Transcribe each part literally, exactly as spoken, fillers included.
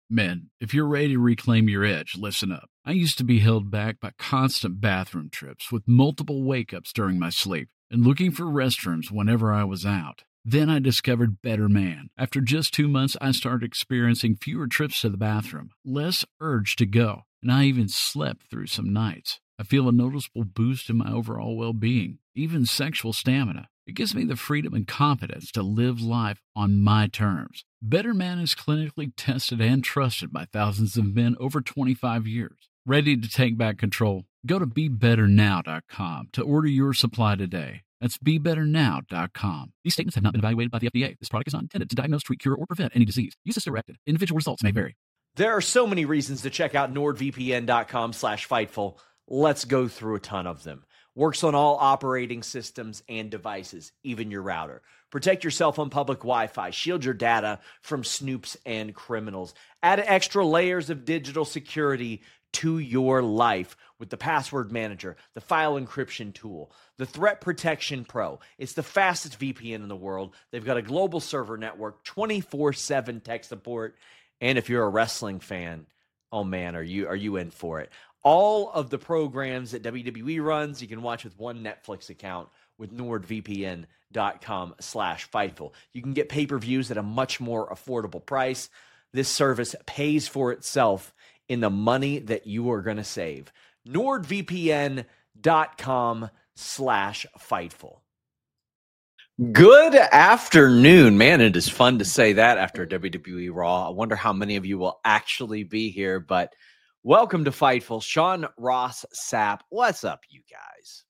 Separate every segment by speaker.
Speaker 1: Men, if you're ready to reclaim your edge, listen up. I used to be held back by constant bathroom trips with multiple wake-ups during my sleep and looking for restrooms whenever I was out. Then I discovered Better Man. After just two months, I started experiencing fewer trips to the bathroom, less urge to go, and I even slept through some nights. I feel a noticeable boost in my overall well-being, even sexual stamina. It gives me the freedom and confidence to live life on my terms. Better Man is clinically tested and trusted by thousands of men over twenty-five years. Ready to take back control? Go to be better now dot com to order your supply today. That's be better now dot com. These statements have not been evaluated by the F D A. This product is not intended to diagnose, treat, cure, or prevent any disease. Use as directed. Individual results may vary.
Speaker 2: There are so many reasons to check out nordvpn dot com slash Fightful. Let's go through a ton of them. Works on all operating systems and devices, even your router. Protect yourself on public Wi-Fi. Shield your data from snoops and criminals. Add extra layers of digital security to your life with the Password Manager, the File Encryption Tool, the Threat Protection Pro. It's the fastest V P N in the world. They've got a global server network, twenty-four seven tech support, and if you're a wrestling fan, oh man, are you are you in for it? All of the programs that W W E runs, you can watch with one Netflix account with nordvpn dot com slash Fightful. You can get pay-per-views at a much more affordable price. This service pays for itself in the money that you are going to save. nordvpn dot com slash Fightful. Good afternoon. Man, it is fun to say that after W W E Raw. I wonder how many of you will actually be here, but welcome to Fightful. Sean Ross Sapp. What's up, you guys?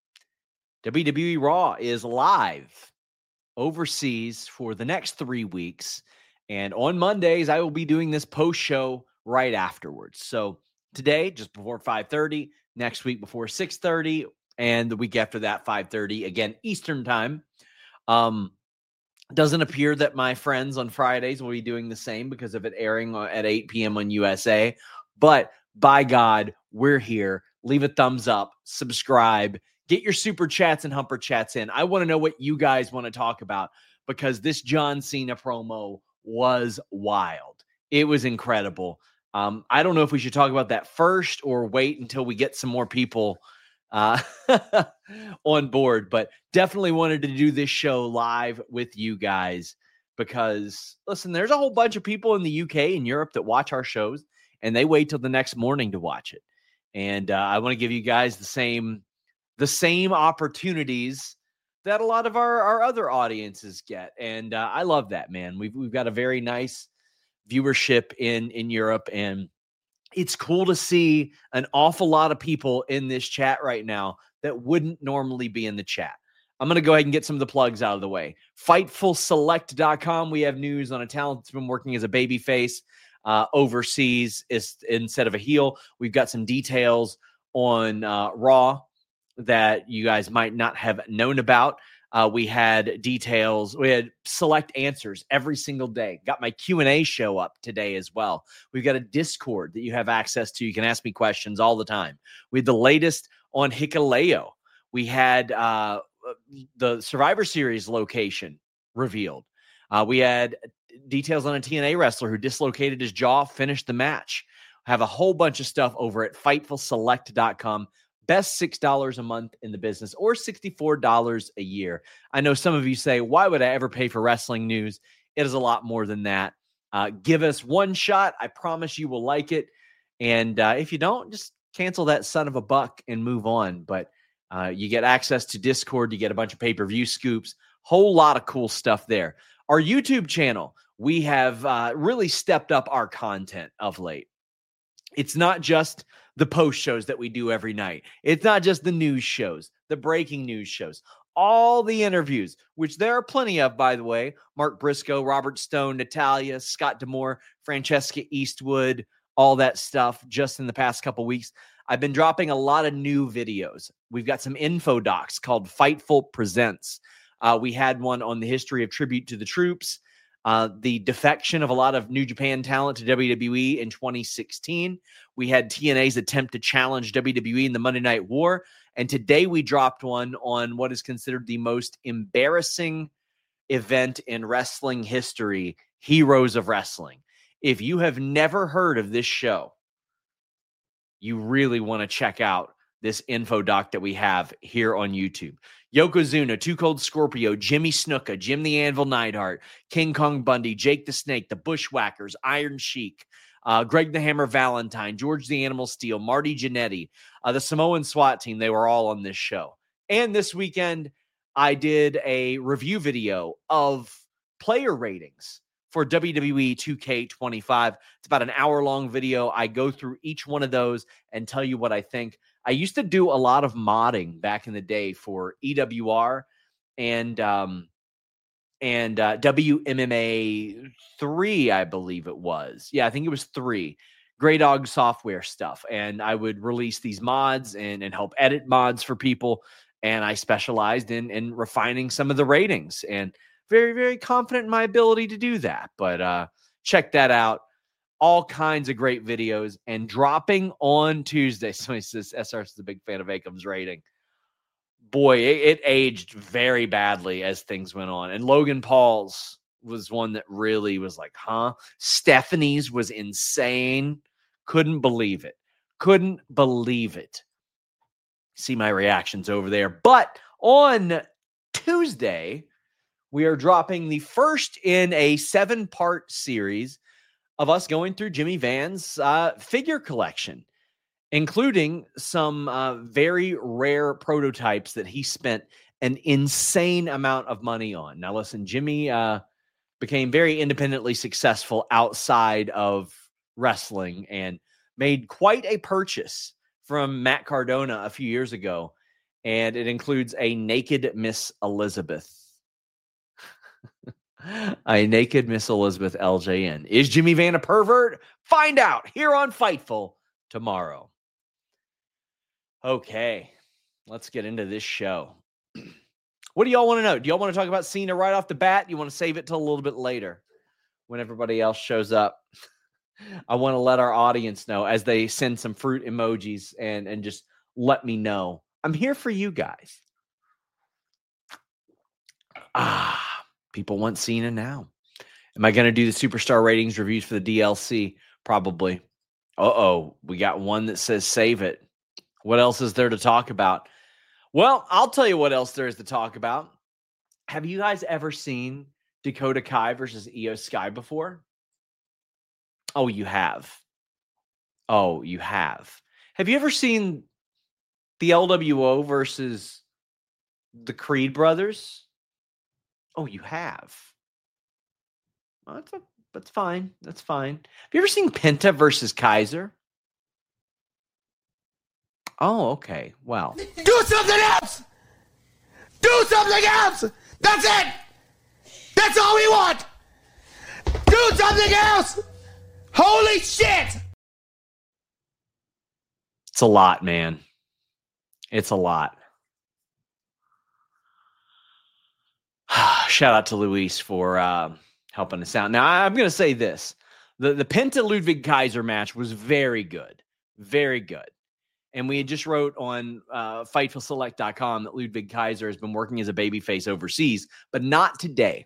Speaker 2: W W E Raw is live overseas for the next three weeks. And on Mondays, I will be doing this post-show right afterwards. So today, just before five thirty, next week before six thirty, and the week after that, five thirty, again, Eastern time. Um, doesn't appear that my friends on Fridays will be doing the same because of it airing at eight p.m. on U S A. But by God, we're here. Leave a thumbs up, subscribe, get your super chats and humper chats in. I want to know what you guys want to talk about because this John Cena promo was wild. It was incredible. Um, I don't know if we should talk about that first or wait until we get some more people uh, on board, but definitely wanted to do this show live with you guys because, listen, there's a whole bunch of people in the U K and Europe that watch our shows, and they wait till the next morning to watch it. And uh, I want to give you guys the same the same opportunities that a lot of our, our other audiences get. And uh, I love that, man. We've we've got a very nice viewership in, in Europe, and it's cool to see an awful lot of people in this chat right now that wouldn't normally be in the chat. I'm going to go ahead and get some of the plugs out of the way. Fightful Select dot com. We have news on a talent that's been working as a babyface uh, overseas is, instead of a heel. We've got some details on uh, Raw that you guys might not have known about. Uh, we had details. We had select answers every single day. Got my Q and A show up today as well. We've got a Discord that you have access to. You can ask me questions all the time. We had the latest on Hikuleo. We had uh, the Survivor Series location revealed. Uh, we had details on a T N A wrestler who dislocated his jaw, finished the match. I have a whole bunch of stuff over at Fightful Select dot com. Best six dollars a month in the business, or sixty-four dollars a year. I know some of you say, why would I ever pay for wrestling news? It is a lot more than that. Uh, give us one shot. I promise you will like it. And uh, if you don't, just cancel that son of a buck and move on. But uh, you get access to Discord. You get a bunch of pay-per-view scoops. Whole lot of cool stuff there. Our YouTube channel, we have uh, really stepped up our content of late. It's not just the post shows that we do every night. It's not just the news shows, the breaking news shows, all the interviews, which there are plenty of, by the way. Mark Briscoe, Robert Stone, Natalia, Scott D'Amore, Francesca Eastwood, all that stuff just in the past couple weeks. I've been dropping a lot of new videos. We've got some info docs called Fightful Presents. Uh, we had one on the history of Tribute to the Troops, Uh, the defection of a lot of New Japan talent to W W E in twenty sixteen. We had T N A's attempt to challenge W W E in the Monday Night War. And today we dropped one on what is considered the most embarrassing event in wrestling history, Heroes of Wrestling. If you have never heard of this show, you really want to check out this info doc that we have here on YouTube. Yokozuna, Too Cold Scorpio, Jimmy Snuka, Jim the Anvil Neidhart, King Kong Bundy, Jake the Snake, the Bushwhackers, Iron Sheik, uh, Greg the Hammer Valentine, George the Animal Steel, Marty Jannetty, uh, the Samoan SWAT team. They were all on this show. And this weekend, I did a review video of player ratings for W W E two K twenty-five. It's about an hour-long video. I go through each one of those and tell you what I think. I used to do a lot of modding back in the day for E W R and um, and uh, W M M A three, I believe it was. Yeah, I think it was three. Grey Dog software stuff. And I would release these mods and, and help edit mods for people. And I specialized in, in refining some of the ratings. And very, very confident in my ability to do that. But uh, check that out. All kinds of great videos. And dropping on Tuesday. Somebody says S R is a big fan of Akum's rating. Boy, it, it aged very badly as things went on. And Logan Paul's was one that really was like, huh? Stephanie's was insane. Couldn't believe it. Couldn't believe it. See my reactions over there. But on Tuesday, we are dropping the first in a seven-part series of us going through Jimmy Van's uh, figure collection, including some uh, very rare prototypes that he spent an insane amount of money on. Now, listen, Jimmy uh, became very independently successful outside of wrestling and made quite a purchase from Matt Cardona a few years ago, and it includes a naked Miss Elizabeth. A naked Miss Elizabeth L J N. Is Jimmy Van a pervert? Find out here on Fightful tomorrow. Okay, let's get into this show. What do y'all want to know? Do y'all want to talk about Cena right off the bat? You want to save it till a little bit later when everybody else shows up? I want to let our audience know as they send some fruit emojis and, and just let me know. I'm here for you guys. Ah, people want Cena now. Am I going to do the superstar ratings reviews for the D L C? Probably. Uh-oh, we got one that says save it. What else is there to talk about? Well, I'll tell you what else there is to talk about. Have you guys ever seen Dakota Kai versus Io Sky before? Oh, you have. Oh, you have. Have you ever seen the L W O versus the Creed brothers? Oh, you have. Oh, that's, a, that's fine. That's fine. Have you ever seen Penta versus Kaiser? Oh, okay. Well.
Speaker 3: Do something else! Do something else! That's it! That's all we want! Do something else! Holy shit!
Speaker 2: It's a lot, man. It's a lot. Shout out to Luis for uh, helping us out. Now, I'm going to say this. The, the Penta Ludwig Kaiser match was very good. Very good. And we had just wrote on uh, Fightful Select dot com that Ludwig Kaiser has been working as a babyface overseas, but not today.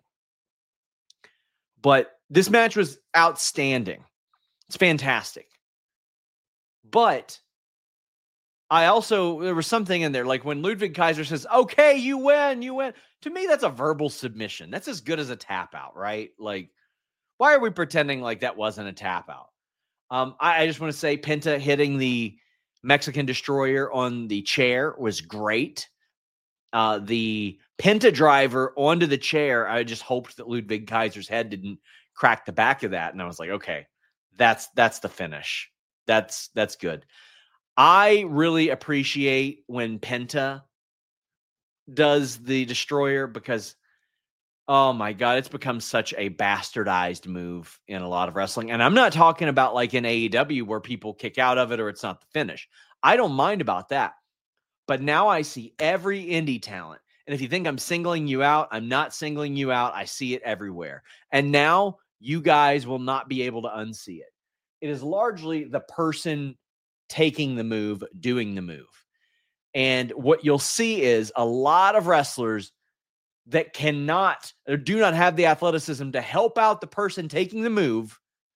Speaker 2: But this match was outstanding. It's fantastic. But I also, there was something in there, like when Ludwig Kaiser says, okay, you win, you win. To me, that's a verbal submission. That's as good as a tap out, right? Like, why are we pretending like that wasn't a tap out? Um, I, I just want to say Penta hitting the Mexican Destroyer on the chair was great. Uh, the Penta driver onto the chair, I just hoped that Ludwig Kaiser's head didn't crack the back of that. And I was like, okay, that's that's the finish. That's that's good. I really appreciate when Penta does the Destroyer because, oh my God, it's become such a bastardized move in a lot of wrestling. And I'm not talking about like in A E W where people kick out of it or it's not the finish. I don't mind about that. But now I see every indie talent. And if you think I'm singling you out, I'm not singling you out. I see it everywhere. And now you guys will not be able to unsee it. It is largely the person taking the move, doing the move. And what you'll see is a lot of wrestlers that cannot or do not have the athleticism to help out the person taking the move.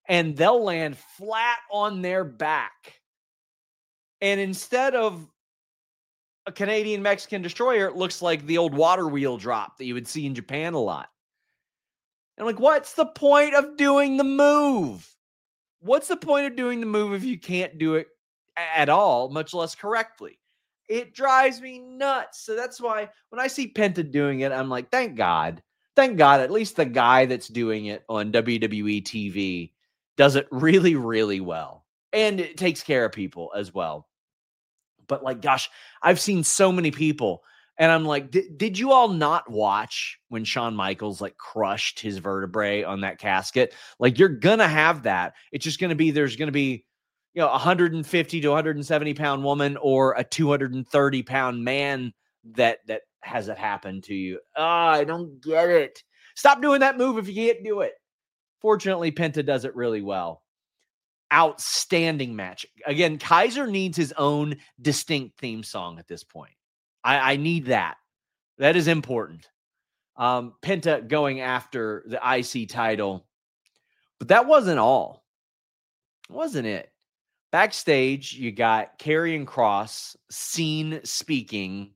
Speaker 2: and they'll land flat on their back. And instead of a Canadian Mexican destroyer, it looks like the old water wheel drop that you would see in Japan a lot. And I'm like, what's the point of doing the move? What's the point of doing the move if you can't do it at all, much less correctly? It drives me nuts. So that's why when I see Penta doing it, I'm like, thank God. Thank God, at least the guy that's doing it on W W E T V does it really, really well. And it takes care of people as well. But like, gosh, I've seen so many people. And I'm like, did you all not watch when Shawn Michaels like crushed his vertebrae on that casket? Like, you're going to have that. It's just going to be, there's going to be, you know, a one hundred fifty to one hundred seventy pound woman or a two hundred thirty pound man that, that has it happen to you. Oh, I don't get it. Stop doing that move if you can't do it. Fortunately, Penta does it really well. Outstanding match. Again, Kaiser needs his own distinct theme song at this point. I, I need that. That is important. Um, Penta going after the I C title. But that wasn't all. Wasn't it? Backstage, you got Karrion Kross seen speaking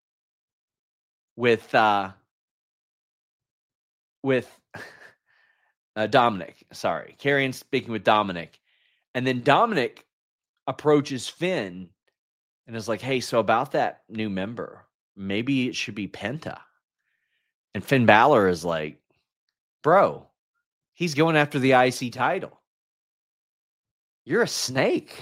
Speaker 2: with uh, with uh, Dominic. Sorry. Karrion speaking with Dominic. And then Dominic approaches Finn and is like, hey, so about that new member, maybe it should be Penta. And Finn Balor is like, bro, he's going after the I C title. You're a snake.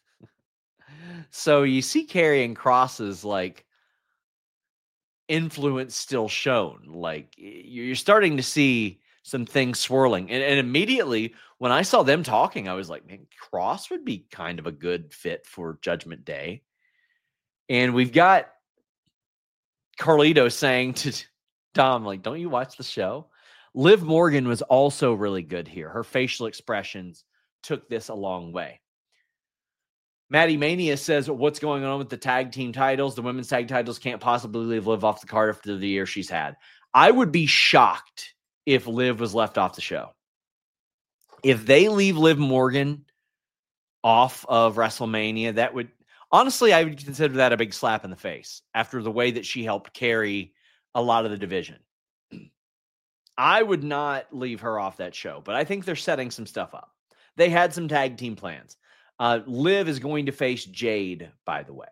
Speaker 2: So you see Karrion Kross's like influence still shown. Like you're starting to see some things swirling. And, and immediately when I saw them talking, I was like, man, Kross would be kind of a good fit for Judgment Day. And we've got Carlito saying to Dom, like, don't you watch the show? Liv Morgan was also really good here. Her facial expressions took this a long way. Maddie Mania says, what's going on with the tag team titles? The women's tag titles can't possibly leave Liv off the card after the year she's had. I would be shocked if Liv was left off the show. If they leave Liv Morgan off of WrestleMania, that would, honestly, I would consider that a big slap in the face after the way that she helped carry a lot of the division. I would not leave her off that show, but I think they're setting some stuff up. They had some tag team plans. Uh, Liv is going to face Jade, by the way.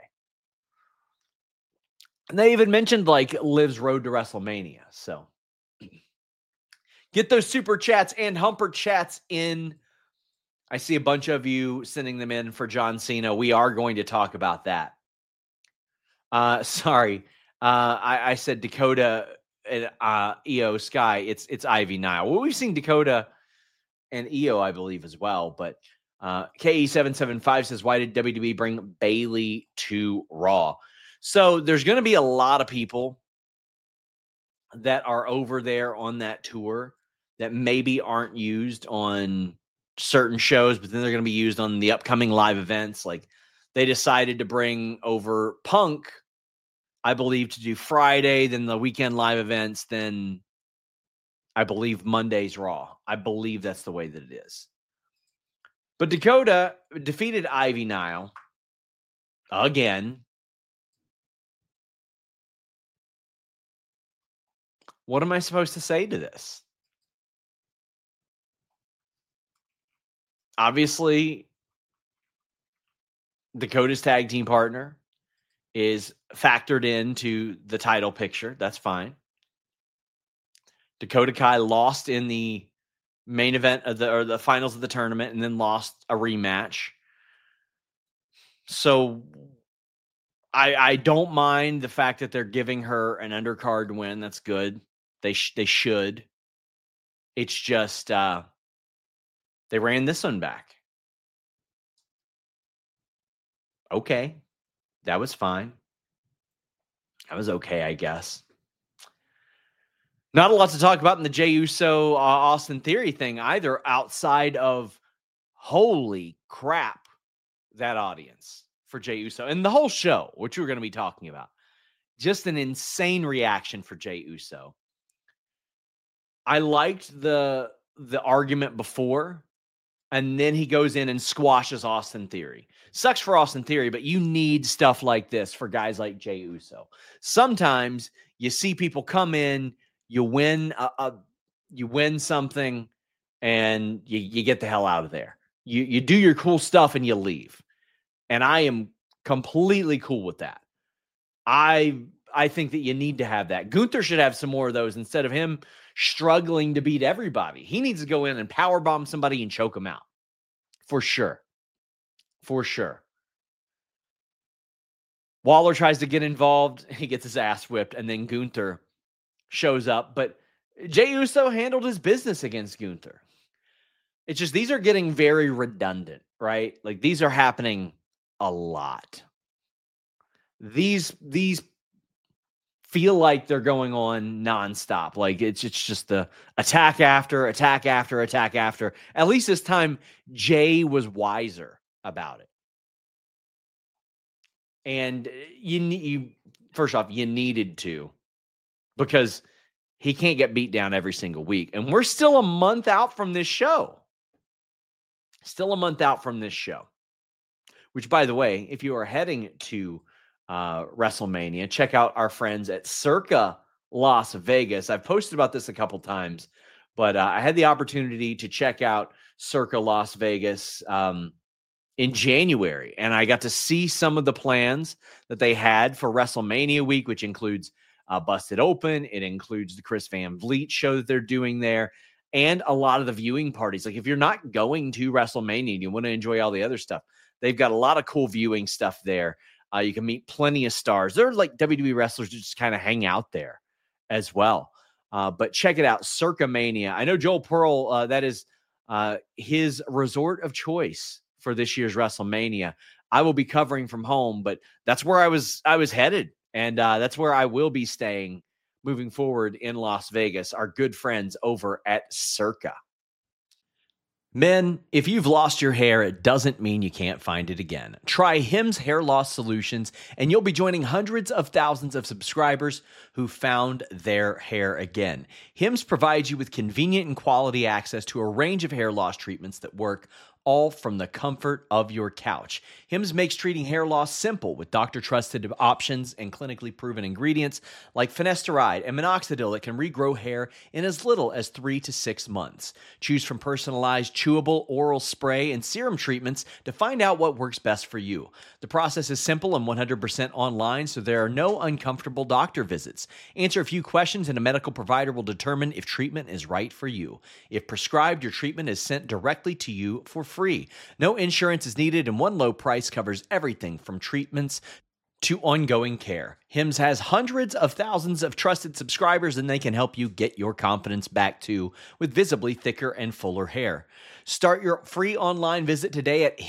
Speaker 2: And they even mentioned like Liv's road to WrestleMania. So get those super chats and humper chats in. I see a bunch of you sending them in for John Cena. We are going to talk about that. Uh, sorry. Uh, I, I said Dakota and uh, E O Sky. It's it's Ivy Nile. Well, we've seen Dakota and E O, I believe, as well. But uh, K E seven seven five says, why did W W E bring Bayley to Raw? So there's going to be a lot of people that are over there on that tour that maybe aren't used on certain shows, but then they're going to be used on the upcoming live events. Like they decided to bring over Punk, I believe, to do Friday, then the weekend live events, then I believe Monday's Raw. I believe that's the way that it is. But Dakota defeated Ivy Nile again. What am I supposed to say to this? Obviously, Dakota's tag team partner is factored into the title picture. That's fine. Dakota Kai lost in the main event of the or the finals of the tournament and then lost a rematch. So I I don't mind the fact that they're giving her an undercard win. That's good. They sh- they should. It's just uh, they ran this one back. Okay. That was fine. That was okay, I guess. Not a lot to talk about in the Jey Uso uh, Austin Theory thing either, outside of holy crap, that audience for Jey Uso and the whole show, which we're going to be talking about. Just an insane reaction for Jey Uso. I liked the the argument before and then he goes in and squashes Austin Theory. Sucks for Austin Theory, but you need stuff like this for guys like Jey Uso. Sometimes you see people come in, you win a, a you win something, and you, you get the hell out of there. You you do your cool stuff and you leave. And I am completely cool with that. I I think that you need to have that. Gunther should have some more of those instead of him struggling to beat everybody. He needs to go in and powerbomb somebody and choke him out. For sure. For sure. Waller tries to get involved. He gets his ass whipped, and then Gunther shows up. But Jey Uso handled his business against Gunther. It's just these are getting very redundant, right? Like these are happening a lot. These these feel like they're going on nonstop. Like it's it's just the attack after attack after attack after. At least this time, Jay was wiser about it. And you need you first off, you needed to, because he can't get beat down every single week. And we're still a month out from this show. Still a month out from this show. Which, by the way, if you are heading to uh, WrestleMania, check out our friends at Circa Las Vegas. I've posted about this a couple times, but uh, I had the opportunity to check out Circa Las Vegas um, in January, and I got to see some of the plans that they had for WrestleMania week, which includes uh, Busted Open. It includes the Chris Van Vliet show that they're doing there, and a lot of the viewing parties. Like if you're not going to WrestleMania and you want to enjoy all the other stuff, they've got a lot of cool viewing stuff there. Uh, you can meet plenty of stars. They're like W W E wrestlers who just kind of hang out there as well. Uh, but check it out, Circa Mania. I know Joel Pearl, uh, that is uh, his resort of choice for this year's WrestleMania. I will be covering from home, but that's where I was I was headed. And uh, that's where I will be staying moving forward in Las Vegas, our good friends over at Circa. Men, if you've lost your hair, it doesn't mean you can't find it again. Try Hims Hair Loss Solutions, and you'll be joining hundreds of thousands of subscribers who found their hair again. Hims provides you with convenient and quality access to a range of hair loss treatments that work all from the comfort of your couch. Hims makes treating hair loss simple with doctor-trusted options and clinically proven ingredients like finasteride and minoxidil that can regrow hair in as little as three to six months. Choose from personalized chewable oral spray and serum treatments to find out what works best for you. The process is simple and one hundred percent online, so there are no uncomfortable doctor visits. Answer a few questions and a medical provider will determine if treatment is right for you. If prescribed, your treatment is sent directly to you for free. No insurance is needed, and one low price covers everything from treatments to ongoing care. Hims has hundreds of thousands of trusted subscribers, and they can help you get your confidence back too with visibly thicker and fuller hair. Start your free online visit today at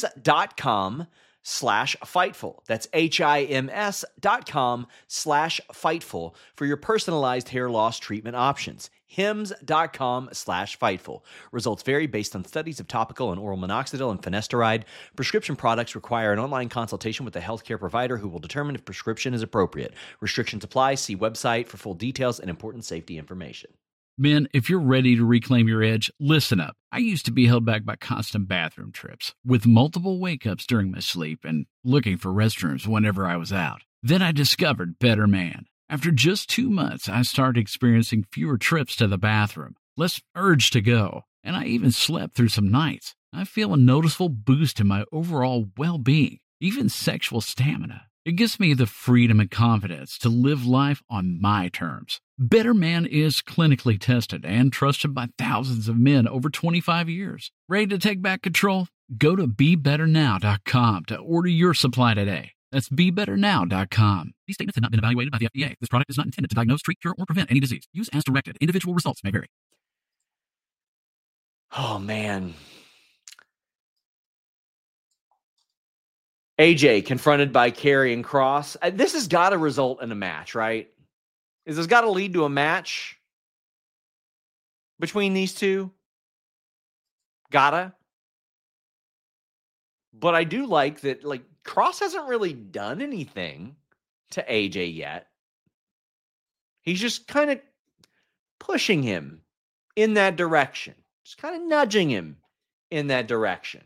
Speaker 2: hims.com slash Fightful. That's H-I-M-S dot com slash Fightful for your personalized hair loss treatment options. Hims.com slash Fightful. Results vary based on studies of topical and oral minoxidil and finasteride. Prescription products require an online consultation with a healthcare provider who will determine if prescription is appropriate. Restrictions apply. See website for full details and important safety information.
Speaker 1: Men, if you're ready to reclaim your edge, listen up. I used to be held back by constant bathroom trips, with multiple wake-ups during my sleep and looking for restrooms whenever I was out. Then I discovered Better Man. After just two months, I started experiencing fewer trips to the bathroom, less urge to go, and I even slept through some nights. I feel a noticeable boost in my overall well-being, even sexual stamina. It gives me the freedom and confidence to live life on my terms. Better Man is clinically tested and trusted by thousands of men over twenty-five years. Ready to take back control? Go to be better now dot com to order your supply today. That's be better now dot com. These statements have not been evaluated by the F D A. This product is not intended to diagnose, treat, cure, or prevent any disease. Use as directed. Individual results may vary.
Speaker 2: Oh, man. A J confronted by Karrion Kross. This has got to result in a match, right? Is this got to lead to a match between these two? Gotta. But I do like that, like, Kross hasn't really done anything to A J yet. He's just kind of pushing him in that direction. Just kind of nudging him in that direction.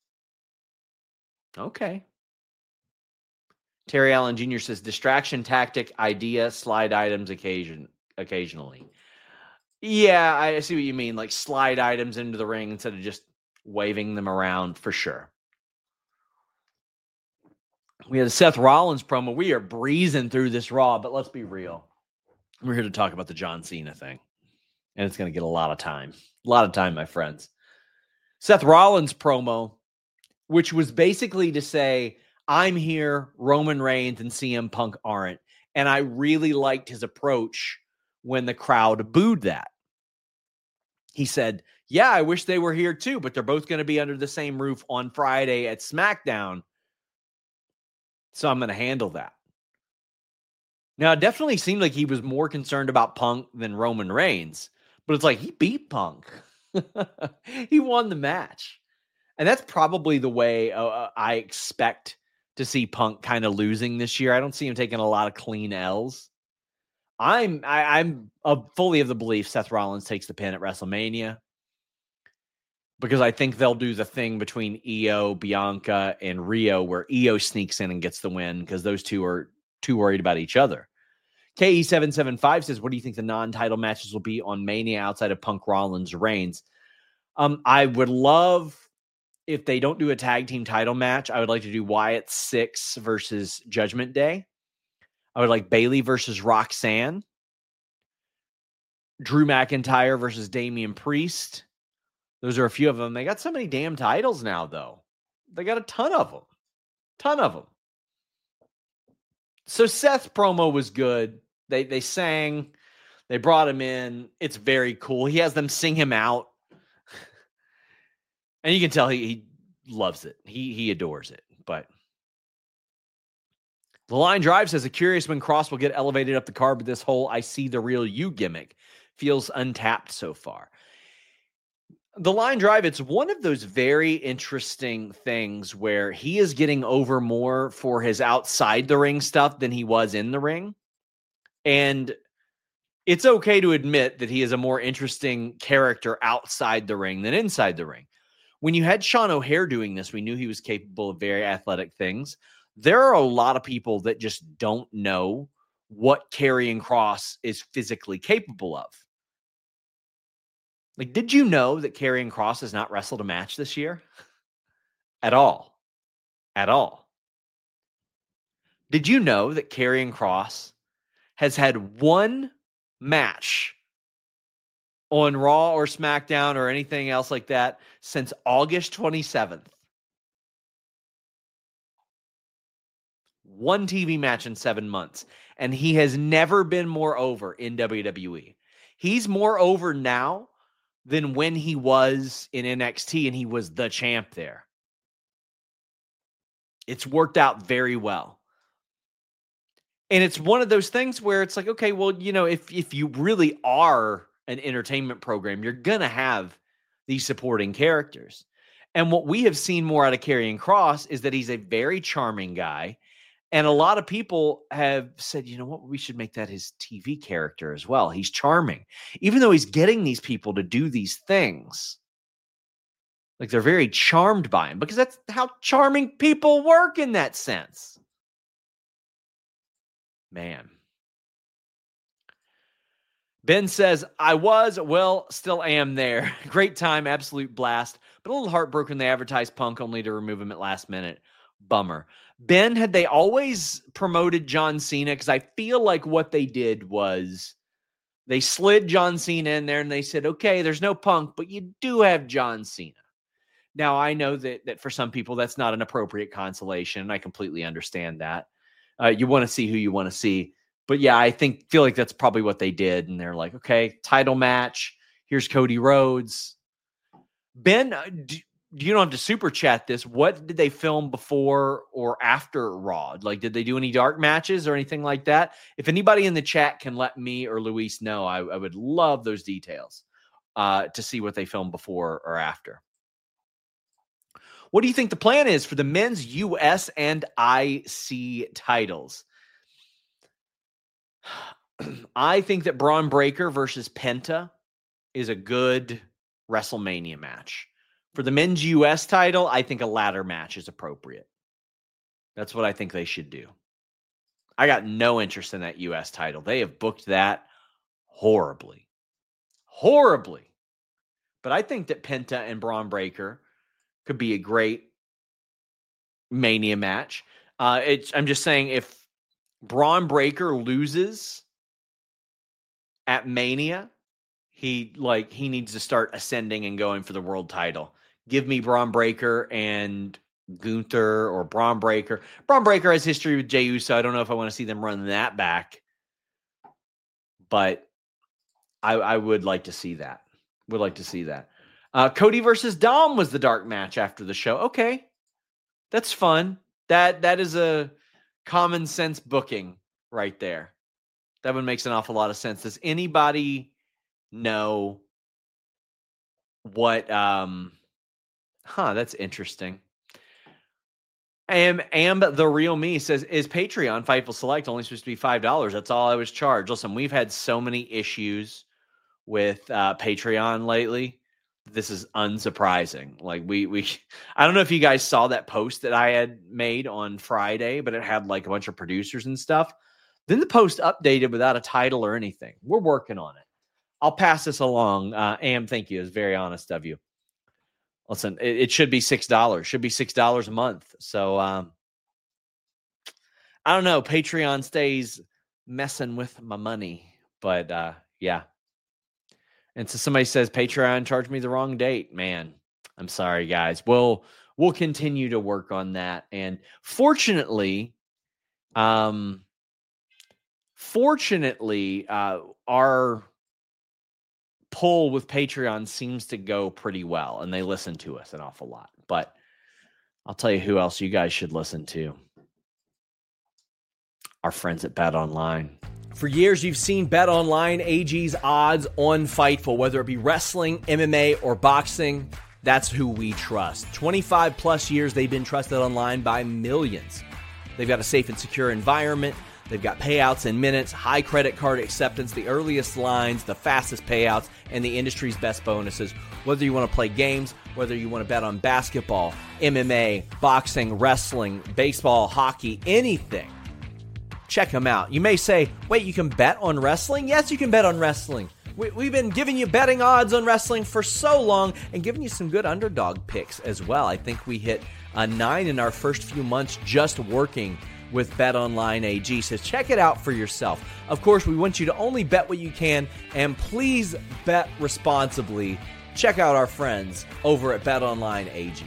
Speaker 2: Okay. Terry Allen Junior says distraction tactic, idea, slide items occasion occasionally. Yeah, I see what you mean. Like slide items into the ring instead of just waving them around for sure. We had a Seth Rollins promo. We are breezing through this Raw, but let's be real. We're here to talk about the John Cena thing. And it's going to get a lot of time. A lot of time, my friends. Seth Rollins promo, which was basically to say, I'm here, Roman Reigns and C M Punk aren't. And I really liked his approach when the crowd booed that. He said, yeah, I wish they were here too, but they're both going to be under the same roof on Friday at SmackDown. So I'm going to handle that. Now, it definitely seemed like he was more concerned about Punk than Roman Reigns, but it's like he beat Punk. He won the match. And that's probably the way uh, I expect to see Punk kind of losing this year. I don't see him taking a lot of clean L's. I'm I, I'm uh, fully of the belief Seth Rollins takes the pin at WrestleMania, because I think they'll do the thing between Io, Bianca, and Rio where Io sneaks in and gets the win because those two are too worried about each other. K E seven seven five says, what do you think the non-title matches will be on Mania outside of Punk, Rollins, Reigns? Um, I would love, if they don't do a tag team title match, I would like to do Wyatt Six versus Judgment Day. I would like Bayley versus Roxanne. Drew McIntyre versus Damian Priest. Those are a few of them. They got so many damn titles now, though. They got a ton of them. Ton of them. So Seth's promo was good. They they sang. They brought him in. It's very cool. He has them sing him out. And you can tell he, he loves it. He he adores it. But The Line Drive says, a curious when Cross will get elevated up the card, but this whole I see the real you gimmick feels untapped so far. The Line Drive, it's one of those very interesting things where he is getting over more for his outside the ring stuff than he was in the ring. And it's okay to admit that he is a more interesting character outside the ring than inside the ring. When you had Sean O'Haire doing this, we knew he was capable of very athletic things. There are a lot of people that just don't know what Karrion Kross is physically capable of. Like, did you know that Karrion Kross has not wrestled a match this year? At all. At all. Did you know that Karrion Kross has had one match on Raw or SmackDown or anything else like that since August twenty-seventh? One T V match in seven months. And he has never been more over in W W E. He's more over now than when he was in N X T and he was the champ there. It's worked out very well. And it's one of those things where it's like, okay, well, you know, if if you really are an entertainment program, you're going to have these supporting characters. And what we have seen more out of Karrion Kross is that he's a very charming guy. And a lot of people have said, you know what, we should make that his T V character as well. He's charming. Even though he's getting these people to do these things, like they're very charmed by him because that's how charming people work in that sense. Man. Ben says, I was, well, still am there. Great time, absolute blast, but a little heartbroken they advertised Punk only to remove him at last minute. Bummer. Ben, had they always promoted John Cena? Because I feel like what they did was they slid John Cena in there and they said, okay, there's no Punk, but you do have John Cena. Now, I know that that for some people, that's not an appropriate consolation. I completely understand that. Uh, you want to see who you want to see. But yeah, I think feel like that's probably what they did. And they're like, okay, title match. Here's Cody Rhodes. Ben, do, you don't have to super chat this. What did they film before or after Raw? Like, did they do any dark matches or anything like that? If anybody in the chat can let me or Luis know, I, I would love those details uh, to see what they filmed before or after. What do you think the plan is for the men's U S and I C titles? I think that Braun Breaker versus Penta is a good WrestleMania match. For the men's U S title, I think a ladder match is appropriate. That's what I think they should do. I got no interest in that U S title. They have booked that horribly. Horribly. But I think that Penta and Braun Breaker could be a great Mania match. Uh, it's, I'm just saying, if Braun Breaker loses at Mania, he like he needs to start ascending and going for the world title. Give me Braun Breaker and Gunther, or Braun Breaker. Braun Breaker has history with Jey Uso. I don't know if I want to see them run that back, but I, I would like to see that. Would like to see that. Uh, Cody versus Dom was the dark match after the show. Okay, that's fun. That that is a common sense booking right there. That one makes an awful lot of sense. Does anybody know what? Um, huh, that's interesting. Am Am the Real Me says, is Patreon Fightful Select only supposed to be five dollars? That's all I was charged. Listen, we've had so many issues with uh, Patreon lately. This is unsurprising. Like we, we, I don't know if you guys saw that post that I had made on Friday, but it had like a bunch of producers and stuff. Then the post updated without a title or anything. We're working on it. I'll pass this along. Uh, Am, thank you. It's very honest of you. Listen, it, it should be six dollars. Should be six dollars a month. So um, I don't know. Patreon stays messing with my money, but uh, yeah. And so somebody says Patreon charged me the wrong date. Man, I'm sorry, guys. We'll we'll continue to work on that. And fortunately, um, fortunately, uh, our pull with Patreon seems to go pretty well, and they listen to us an awful lot. But I'll tell you who else you guys should listen to. Our friends at Bet Online.
Speaker 4: For years, you've seen BetOnline, A G's odds on Fightful, whether it be wrestling, M M A, or boxing. That's who we trust. twenty-five plus years, they've been trusted online by millions. They've got a safe and secure environment. They've got payouts in minutes, high credit card acceptance, the earliest lines, the fastest payouts, and the industry's best bonuses. Whether you want to play games, whether you want to bet on basketball, M M A, boxing, wrestling, baseball, hockey, anything. Check them out. You may say, wait, you can bet on wrestling? Yes, you can bet on wrestling. We, we've been giving you betting odds on wrestling for so long and giving you some good underdog picks as well. I think we hit a nine in our first few months just working with BetOnline A G. So check it out for yourself. Of course, we want you to only bet what you can, and please bet responsibly. Check out our friends over at BetOnline A G.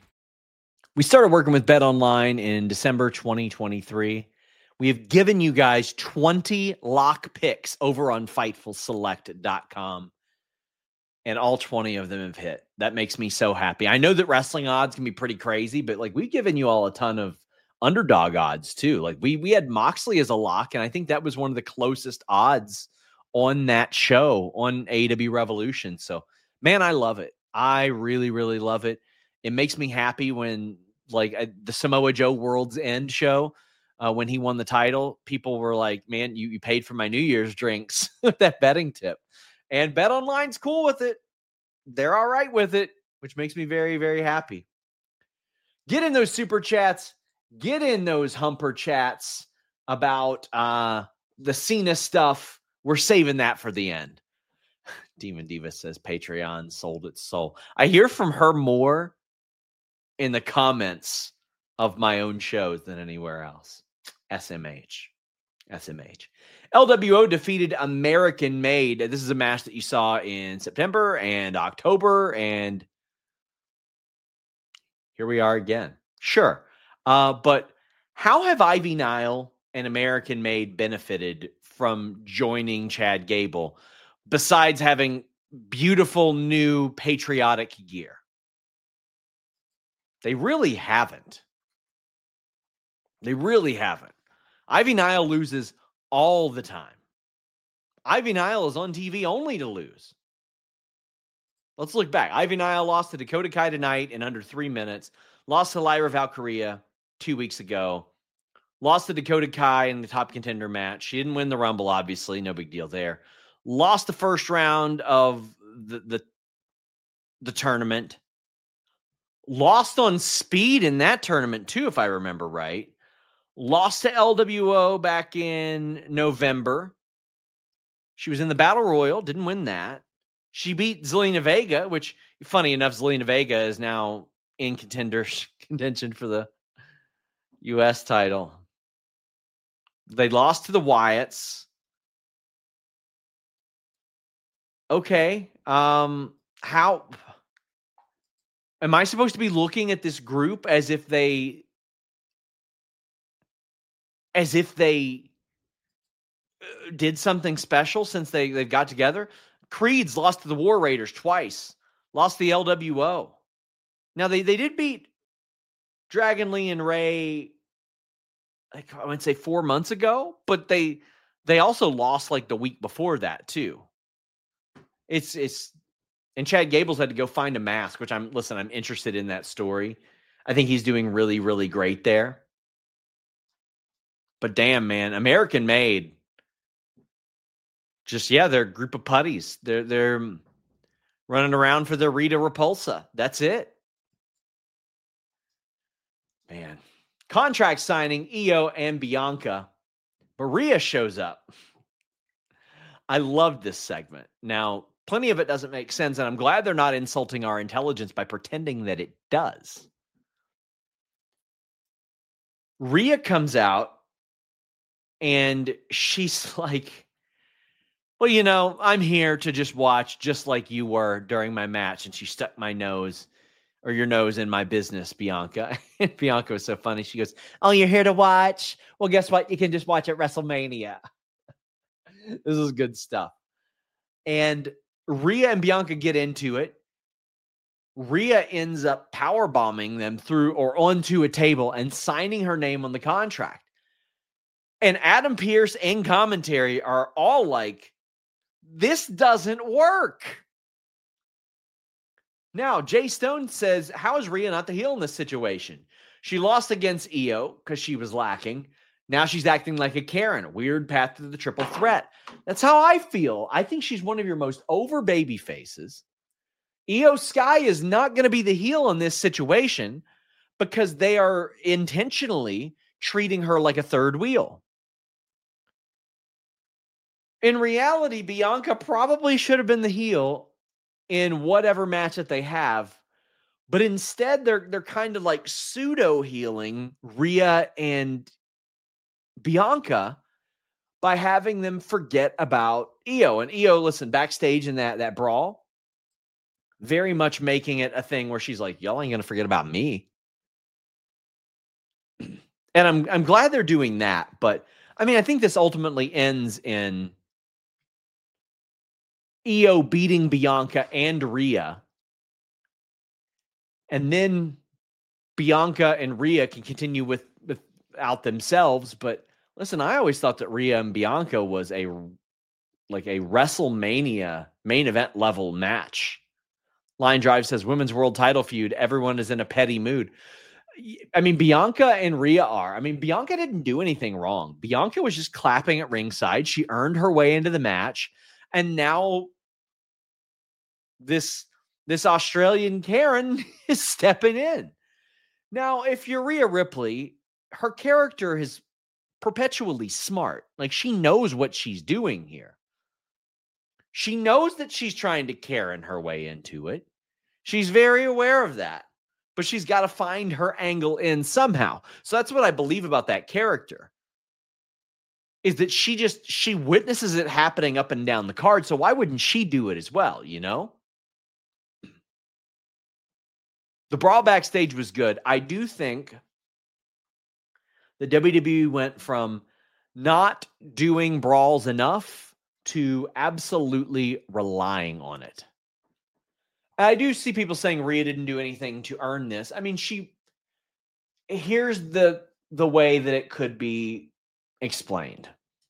Speaker 2: We started working with BetOnline in December twenty twenty-three. We have given you guys twenty lock picks over on Fightful Select dot com, and all twenty of them have hit. That makes me so happy. I know that wrestling odds can be pretty crazy, but like we've given you all a ton of underdog odds too. Like we we had Moxley as a lock, and I think that was one of the closest odds on that show on A E W Revolution. So, man, I love it. I really, really love it. It makes me happy when like uh, the Samoa Joe World's End show. Uh, when he won the title, people were like, man, you, you paid for my New Year's drinks with that betting tip. And BetOnline's cool with it. They're all right with it, which makes me very, very happy. Get in those super chats. Get in those humper chats about uh, the Cena stuff. We're saving that for the end. Demon Diva says Patreon sold its soul. I hear from her more in the comments of my own shows than anywhere else. S M H. S M H. L W O defeated American Made. This is a match that you saw in September and October, and here we are again. Sure. Uh, but how have Ivy Nile and American Made benefited from joining Chad Gable besides having beautiful new patriotic gear? They really haven't. They really haven't. Ivy Nile loses all the time. Ivy Nile is on T V only to lose. Let's look back. Ivy Nile lost to Dakota Kai tonight in under three minutes. Lost to Lyra Valkyria two weeks ago. Lost to Dakota Kai in the top contender match. She didn't win the Rumble, obviously. No big deal there. Lost the first round of the, the, the tournament Lost on speed in that tournament too, if I remember right. Lost to L W O back in November. She was in the Battle Royal, didn't win that. She beat Zelina Vega, which, funny enough, Zelina Vega is now in contenders contention for the U S title. They lost to the Wyatts. Okay. Um, how am I supposed to be looking at this group as if they as if they did something special since they, they've got together? Creeds lost to the War Raiders twice. Lost the L W O. Now, they, they did beat Dragon Lee and Ray, like I would say four months ago, but they they also lost like the week before that too. It's it's and Chad Gables had to go find a mask, which I'm listen, I'm interested in that story. I think he's doing really, really great there. But damn, man, American made. Just yeah, they're a group of putties. They're they're running around for their Rita Repulsa. That's it. Man. Contract signing, Io and Bianca. Maria shows up. I loved this segment. Now, plenty of it doesn't make sense, and I'm glad they're not insulting our intelligence by pretending that it does. Rhea comes out, and she's like, well, you know, I'm here to just watch just like you were during my match, and she stuck my nose or your nose in my business, Bianca. And Bianca was so funny. She goes, oh, you're here to watch? Well, guess what? You can just watch at WrestleMania. This is good stuff. And Rhea and Bianca get into it. Rhea ends up powerbombing them through or onto a table and signing her name on the contract. And Adam Pearce and commentary are all like, this doesn't work. Now, Jay Stone says, how is Rhea not the heel in this situation? She lost against Io because she was lacking. Now she's acting like a Karen. Weird path to the triple threat. That's how I feel. I think she's one of your most over baby faces. Io Sky is not going to be the heel in this situation because they are intentionally treating her like a third wheel. In reality, Bianca probably should have been the heel in whatever match that they have, but instead they're they're kind of like pseudo healing Rhea and Bianca by having them forget about Io. And Io, listen, backstage in that that brawl, very much making it a thing where she's like, y'all ain't gonna forget about me. And I'm I'm glad they're doing that, but I mean, I think this ultimately ends in Io beating Bianca and Rhea. And then Bianca and Rhea can continue with without themselves. But listen, I always thought that Rhea and Bianca was a like a WrestleMania main event level match. Line Drive says, women's world title feud. Everyone is in a petty mood. I mean, Bianca and Rhea are. I mean, Bianca didn't do anything wrong. Bianca was just clapping at ringside. She earned her way into the match. And now this, this Australian Karen is stepping in. Now, if you're Rhea Ripley, her character is perpetually smart. Like, she knows what she's doing here. She knows that she's trying to Karen her way into it. She's very aware of that. But she's got to find her angle in somehow. So that's what I believe about that character. Is that she just, she witnesses it happening up and down the card. So why wouldn't she do it as well, you know? The brawl backstage was good. I do think the W W E went from not doing brawls enough to absolutely relying on it. I do see people saying Rhea didn't do anything to earn this. I mean, she, here's the, the way that it could be explained.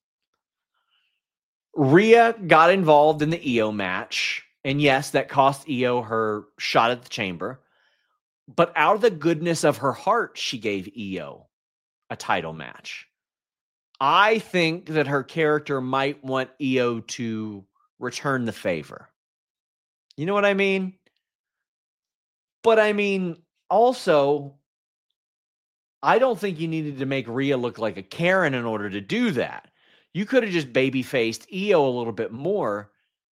Speaker 2: Rhea got involved in the Io match. And yes, that cost Io her shot at the chamber. But out of the goodness of her heart, she gave Io a title match. I think that her character might want Io to return the favor. You know what I mean? But I mean, also, I don't think you needed to make Rhea look like a Karen in order to do that. You could have just baby-faced Io a little bit more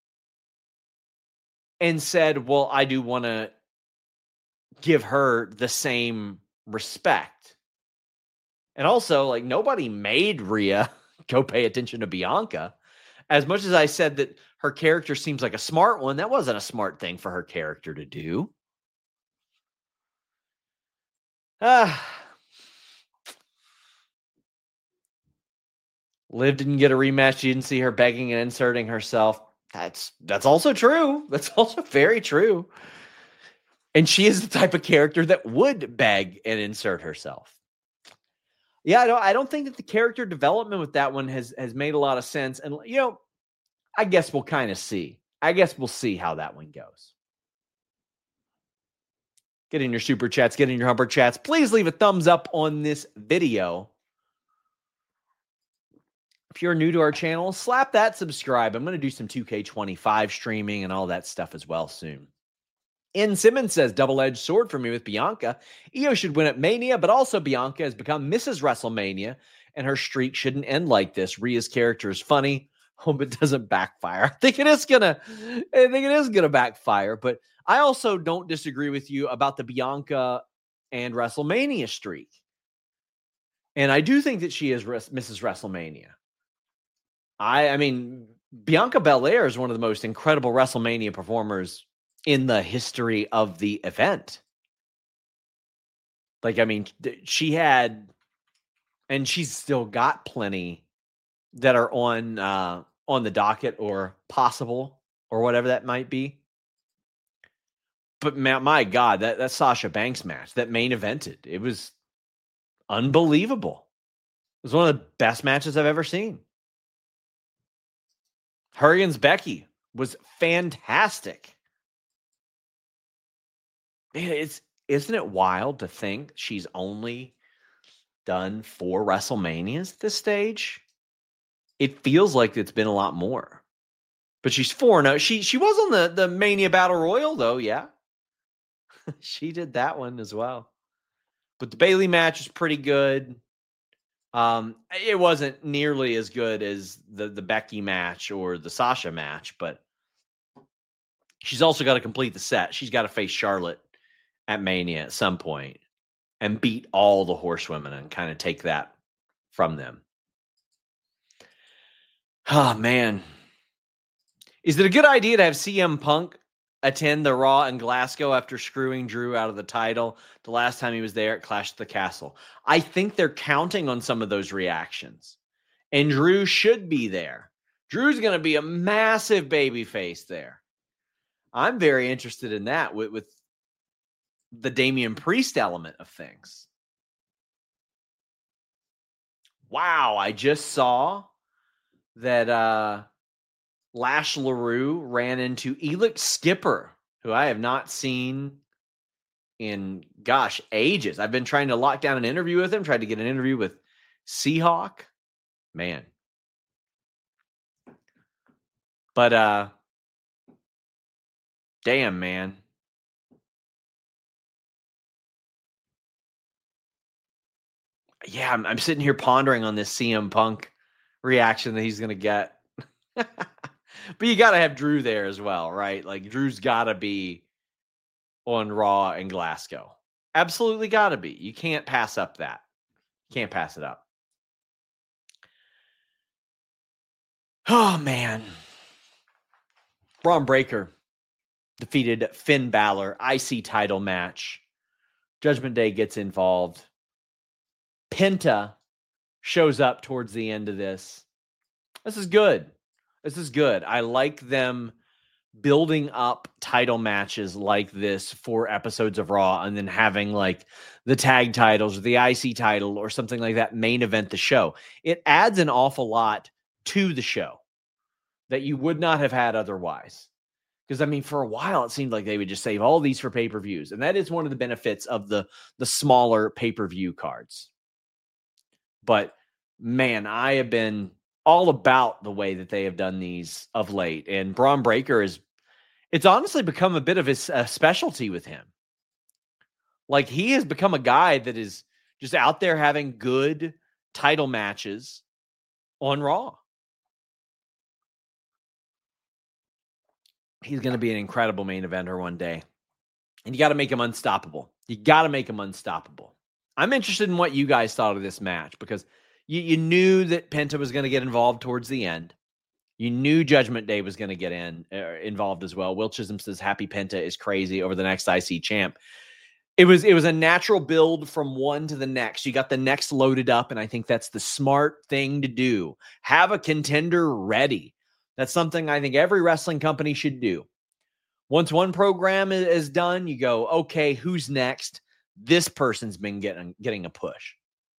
Speaker 2: and said, well, I do want to give her the same respect. And also, like, nobody made Rhea go pay attention to Bianca. As much as I said that her character seems like a smart one, that wasn't a smart thing for her character to do. Ah. Liv didn't get a rematch. You didn't see her begging and inserting herself. That's that's also true. That's also very true. And she is the type of character that would beg and insert herself. Yeah, I don't, I don't think that the character development with that one has, has made a lot of sense. And, you know, I guess we'll kind of see. I guess we'll see how that one goes. Get in your super chats. Get in your Humber chats. Please leave a thumbs up on this video. If you're new to our channel, slap that subscribe. I'm going to do some two K twenty-five streaming and all that stuff as well soon. N. Simmons says, double-edged sword for me with Bianca. Io should win at Mania, but also Bianca has become Missus WrestleMania, and her streak shouldn't end like this. Rhea's character is funny. Hope it doesn't backfire. I think it is gonna, I think it is gonna backfire, but I also don't disagree with you about the Bianca and WrestleMania streak. And I do think that she is Missus WrestleMania. I, I mean, Bianca Belair is one of the most incredible WrestleMania performers in the history of the event. Like, I mean, she had, and she's still got plenty that are on uh, on the docket or possible or whatever that might be. But my, my God, that, that Sasha Banks match, that main evented, it was unbelievable. It was one of the best matches I've ever seen. Her against Becky was fantastic. Man, it's, isn't it wild to think she's only done four WrestleManias at this stage? It feels like it's been a lot more. But she's four and oh. She, she was on the, the Mania Battle Royal, though, yeah. She did that one as well. But the Bayley match was pretty good. Um, it wasn't nearly as good as the, the Becky match or the Sasha match, but she's also got to complete the set. She's got to face Charlotte at Mania at some point and beat all the horsewomen and kind of take that from them. Oh, man. Is it a good idea to have C M Punk attend the Raw in Glasgow after screwing Drew out of the title the last time he was there at Clash at the Castle? I think they're counting on some of those reactions. And Drew should be there. Drew's going to be a massive babyface there. I'm very interested in that with, with the Damian Priest element of things. Wow, I just saw that uh, Lash LaRue ran into Elix Skipper, who I have not seen in, gosh, ages. I've been trying to lock down an interview with him, tried to get an interview with Seahawk. Man. But, uh, damn, man. Yeah, I'm, I'm sitting here pondering on this C M Punk reaction that he's going to get. But you got to have Drew there as well, right? Like, Drew's got to be on Raw in Glasgow. Absolutely got to be. You can't pass up that. You can't pass it up. Oh, man. Braun Breaker defeated Finn Balor. I C title match. Judgment Day gets involved. Penta shows up towards the end of this. This is good. This is good. I like them building up title matches like this for episodes of Raw and then having like the tag titles or the I C title or something like that main event the show. It adds an awful lot to the show that you would not have had otherwise. Because, I mean, for a while, it seemed like they would just save all these for pay-per-views. And that is one of the benefits of the, the smaller pay-per-view cards. But, man, I have been all about the way that they have done these of late. And Braun Breaker is, it's honestly become a bit of a, a specialty with him. Like, he has become a guy that is just out there having good title matches on Raw. He's going to be an incredible main eventer one day. And you got to make him unstoppable. You got to make him unstoppable. I'm interested in what you guys thought of this match, because you, you knew that Penta was going to get involved towards the end. You knew Judgment Day was going to get in uh, involved as well. Will Chisholm says Happy Penta is crazy over the next I C champ. It was it was a natural build from one to the next. You got the next loaded up, and I think that's the smart thing to do. Have a contender ready. That's something I think every wrestling company should do. Once one program is, is done, you go, okay, who's next? This person's been getting getting a push.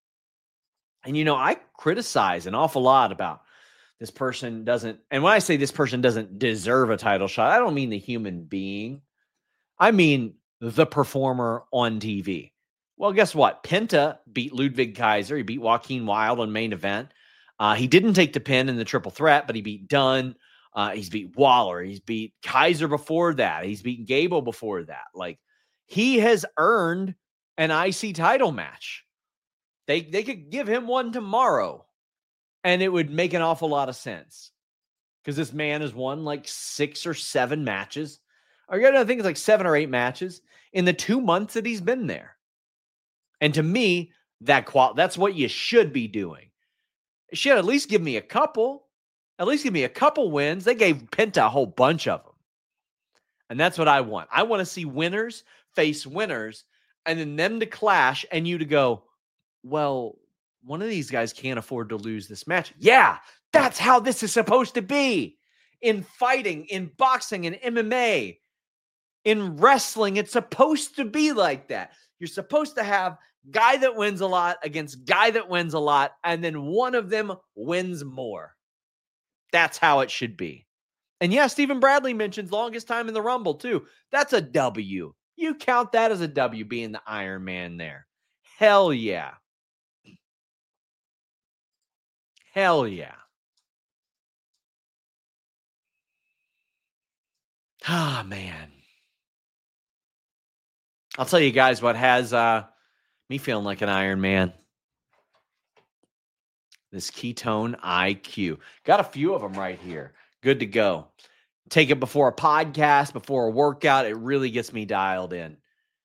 Speaker 2: And, you know, I criticize an awful lot about this person doesn't, and when I say this person doesn't deserve a title shot, I don't mean the human being. I mean the performer on T V. Well, guess what? Penta beat Ludwig Kaiser. He beat Joaquin Wilde on main event. Uh, he didn't take the pin in the triple threat, but he beat Dunn. Uh, he's beat Waller. He's beat Kaiser before that. He's beaten Gable before that. Like, he has earned an I C title match. They they could give him one tomorrow, and it would make an awful lot of sense, because this man has won like six or seven matches. Or I think it's like seven or eight matches in the two months that he's been there. And to me, that qual- that's what you should be doing. You should at least give me a couple. At least give me a couple wins. They gave Penta a whole bunch of them. And that's what I want. I want to see winners face winners, and then them to clash, and you to go, well, one of these guys can't afford to lose this match. Yeah, that's how this is supposed to be. In fighting, in boxing, in M M A, in wrestling, it's supposed to be like that. You're supposed to have guy that wins a lot against guy that wins a lot, and then one of them wins more. That's how it should be. And yeah, Stephen Bradley mentions longest time in the Rumble too. That's a W. You count that as a W, being the Iron Man there. Hell yeah. Hell yeah. Ah, man. I'll tell you guys what has uh, me feeling like an Iron Man. This Ketone I Q. Got a few of them right here. Good to go. Take it before a podcast, before a workout. It really gets me dialed in.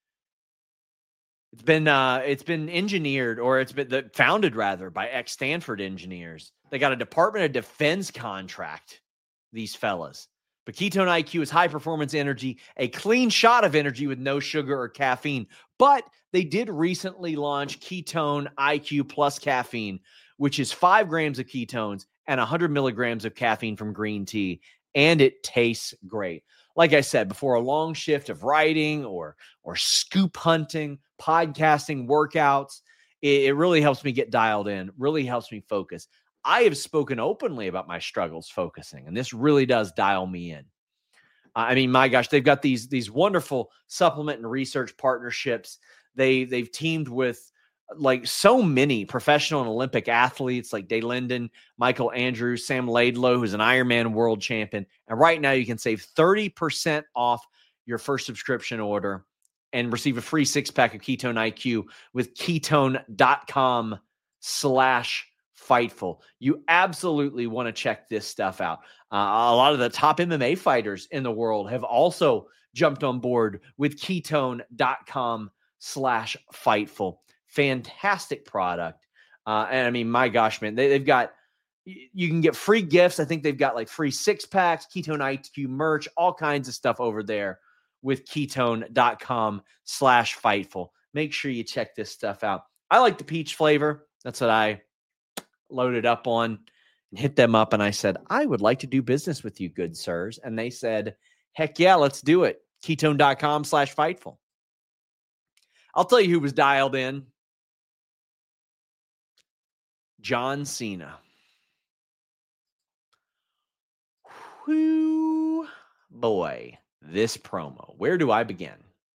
Speaker 2: It's been uh, it's been engineered, or it's been the, founded rather by ex-Stanford engineers. They got a Department of Defense contract, these fellas. But Ketone I Q is high-performance energy, a clean shot of energy with no sugar or caffeine. But they did recently launch Ketone I Q Plus Caffeine, which is five grams of ketones and one hundred milligrams of caffeine from green tea, and it tastes great. Like I said, before a long shift of writing or, or scoop hunting, podcasting, workouts, it, it really helps me get dialed in, really helps me focus. I have spoken openly about my struggles focusing, and this really does dial me in. Uh, I mean, my gosh, they've got these, these wonderful supplement and research partnerships. They, they've teamed with like so many professional and Olympic athletes like Day Linden, Michael Andrews, Sam Laidlow, who's an Ironman world champion. And right now you can save thirty percent off your first subscription order and receive a free six pack of Ketone I Q with ketone.com slash Fightful. You absolutely want to check this stuff out. Uh, a lot of the top M M A fighters in the world have also jumped on board with ketone.com slash Fightful. Fantastic product. Uh, and I mean, my gosh, man, they, they've got, you can get free gifts. I think they've got like free six packs, Ketone I Q merch, all kinds of stuff over there with ketone.com slash Fightful. Make sure you check this stuff out. I like the peach flavor. That's what I loaded up on and hit them up. And I said, I would like to do business with you, good sirs. And they said, heck yeah, let's do it. Ketone.com slash Fightful. I'll tell you who was dialed in. John Cena. Whew, boy, this promo. Where do I begin?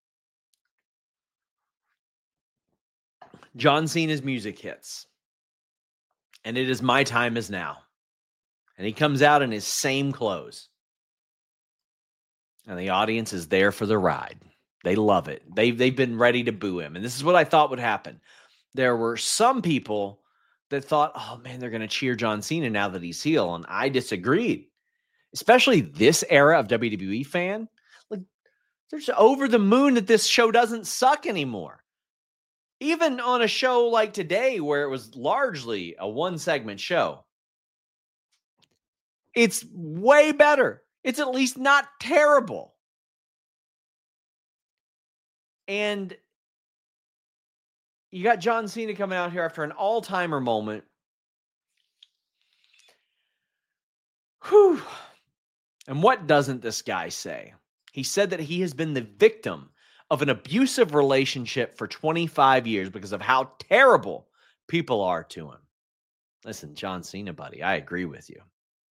Speaker 2: John Cena's music hits. And it is My Time Is Now. And he comes out in his same clothes. And the audience is there for the ride. They love it. They've, they've been ready to boo him. And this is what I thought would happen. There were some people that thought, oh, man, they're going to cheer John Cena now that he's heel. And I disagreed, especially this era of W W E fan. Like, they're just over the moon that this show doesn't suck anymore. Even on a show like today, where it was largely a one-segment show, it's way better. It's at least not terrible. And you got John Cena coming out here after an all-timer moment. Whew. And what doesn't this guy say? He said that he has been the victim of an abusive relationship for twenty-five years because of how terrible people are to him. Listen, John Cena, buddy, I agree with you.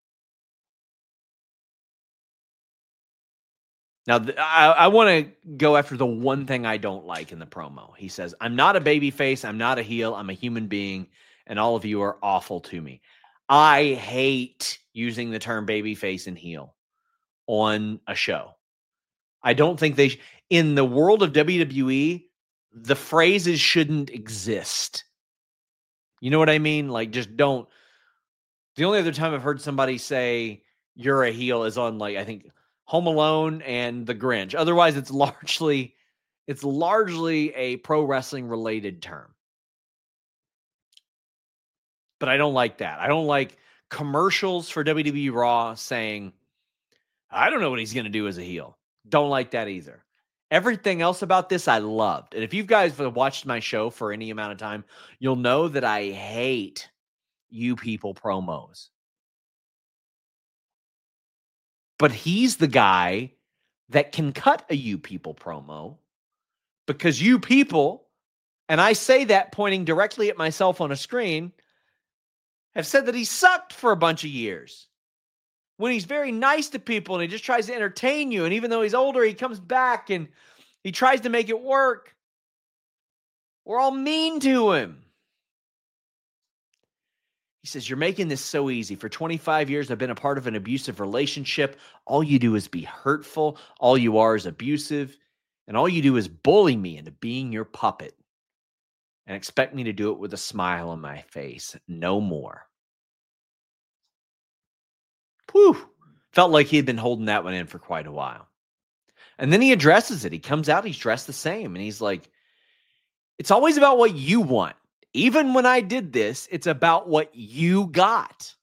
Speaker 2: Now, th- I, I want to go after the one thing I don't like in the promo. He says, I'm not a babyface. I'm not a heel. I'm a human being, and all of you are awful to me. I hate using the term babyface and heel on a show. I don't think they, sh- in the world of W W E, the phrases shouldn't exist. You know what I mean? Like, just don't. The only other time I've heard somebody say you're a heel is on, like, I think Home Alone and The Grinch. Otherwise, it's largely, it's largely a pro wrestling related term. But I don't like that. I don't like commercials for W W E Raw saying, I don't know what he's going to do as a heel. Don't like that either. Everything else about this I loved. And if you guys have watched my show for any amount of time, you'll know that I hate you people promos. But he's the guy that can cut a you people promo, because you people, and I say that pointing directly at myself on a screen, have said that he sucked for a bunch of years. When he's very nice to people and he just tries to entertain you. And even though he's older, he comes back and he tries to make it work. We're all mean to him. He says, you're making this so easy. For twenty-five years, I've been a part of an abusive relationship. All you do is be hurtful. All you are is abusive. And all you do is bully me into being your puppet and expect me to do it with a smile on my face. No more. Whew. Felt like he had been holding that one in for quite a while. And then he addresses it. He comes out, he's dressed the same. And he's like, it's always about what you want. Even when I did this, it's about what you got.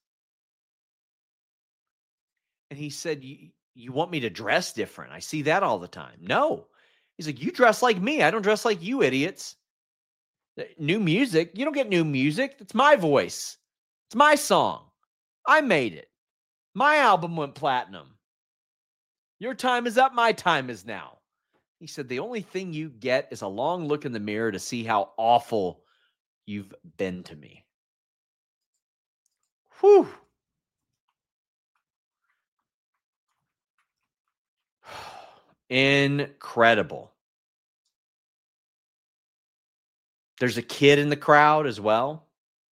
Speaker 2: And he said, you, you want me to dress different? I see that all the time. No. He's like, you dress like me. I don't dress like you idiots. New music. You don't get new music. It's my voice. It's my song. I made it. My album went platinum. Your time is up. My time is now. He said, the only thing you get is a long look in the mirror to see how awful you've been to me. Whew. Incredible. There's a kid in the crowd as well.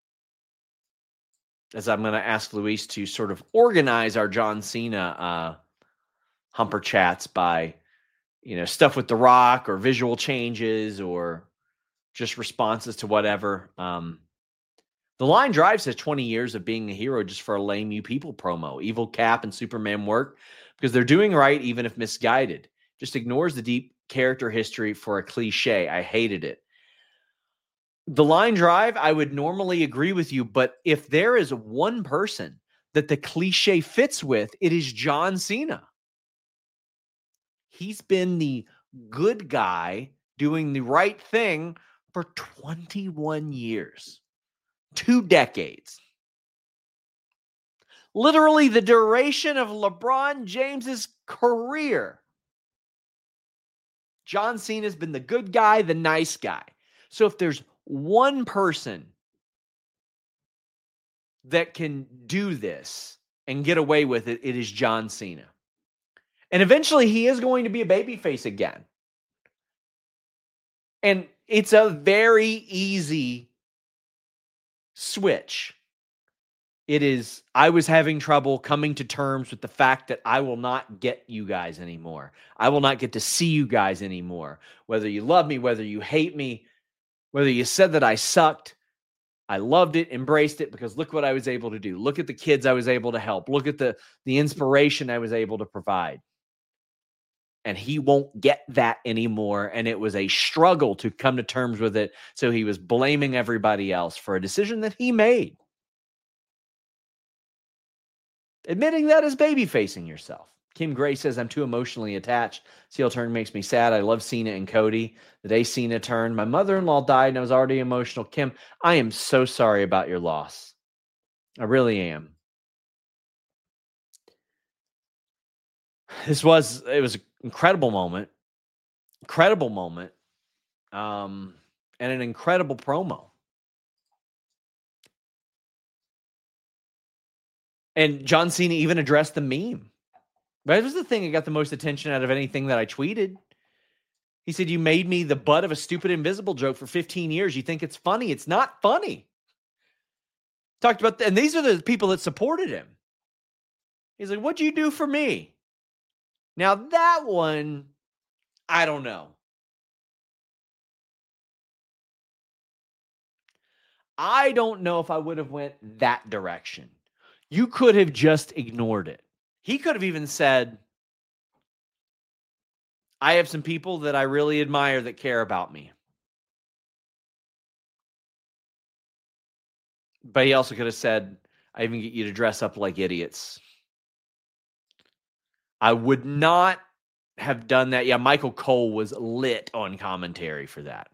Speaker 2: As I'm going to ask Luis to sort of organize our John Cena uh, Humper chats by, you know, stuff with The Rock or visual changes or just responses to whatever. Um, the Line Drive says twenty years of being a hero just for a lame you people promo. Evil Cap and Superman work because they're doing right even if misguided. Just ignores the deep character history for a cliche. I hated it. The Line Drive, I would normally agree with you, but if there is one person that the cliche fits with, it is John Cena. He's been the good guy doing the right thing for twenty-one years, two decades. Literally the duration of LeBron James's career. John Cena's been the good guy, the nice guy. So if there's one person that can do this and get away with it, it is John Cena. And eventually he is going to be a babyface again. And it's a very easy switch. It is, I was having trouble coming to terms with the fact that I will not get you guys anymore. I will not get to see you guys anymore. Whether you love me, whether you hate me, whether you said that I sucked, I loved it, embraced it, because look what I was able to do. Look at the kids I was able to help. Look at the, the inspiration I was able to provide. And he won't get that anymore. And it was a struggle to come to terms with it. So he was blaming everybody else for a decision that he made. Admitting that is baby facing yourself. Kim Gray says, I'm too emotionally attached. Seal turn makes me sad. I love Cena and Cody. The day Cena turned, my mother-in-law died and I was already emotional. Kim, I am so sorry about your loss. I really am. This was, it was an incredible moment. Incredible moment. Um, and an incredible promo. And John Cena even addressed the meme. That was the thing that got the most attention out of anything that I tweeted. He said, you made me the butt of a stupid invisible joke for fifteen years. You think it's funny. It's not funny. Talked about, the, and these are the people that supported him. He's like, what'd you do for me? Now that one, I don't know. I don't know if I would have went that direction. You could have just ignored it. He could have even said, I have some people that I really admire that care about me. But he also could have said, I even get you to dress up like idiots. I would not have done that. Yeah, Michael Cole was lit on commentary for that.